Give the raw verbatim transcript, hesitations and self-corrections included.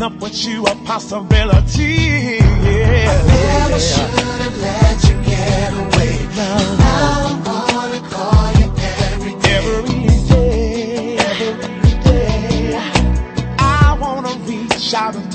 up with you a possibility. Yeah. I never should have let you get away. Now, now I'm gonna call you every day. Every day, every day. I wanna reach out and